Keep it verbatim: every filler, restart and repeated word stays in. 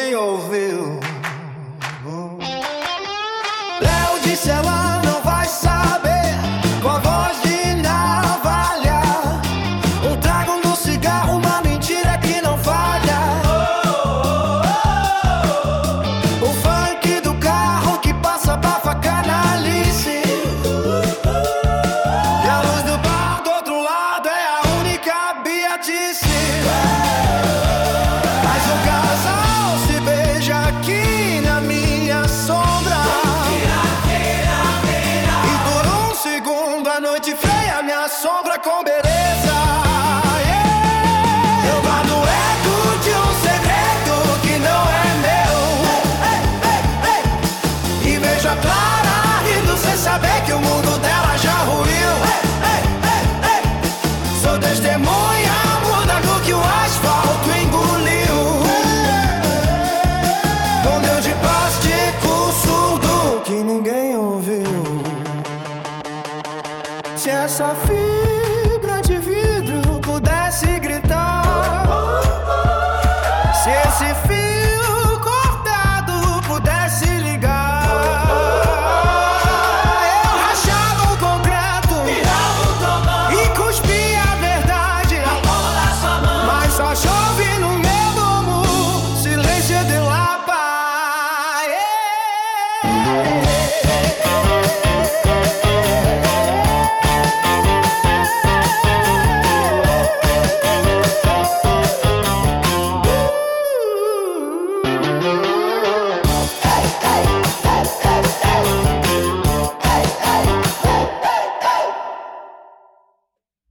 ninguém ouviu. Léo disse ela não vai saber, com a voz de navalha. Um trago no cigarro, uma mentira que não falha. O funk do carro que passa bafa canalice. E a luz do bar do outro lado é a única Beatice. Mas o casal se beija aqui na minha sombra. E por um segundo a noite freia minha sombra com beleza. Yeah. Eu guardo o eco de um segredo que não é meu. Ei, ei, ei. E vejo a Clara rindo sem saber que o mundo dela já ruiu. Ei, ei, ei, ei. Sou testemunha muda do que o asfalto engoliu. Com Deus de plástico surdo que ninguém ouviu. Se essa filha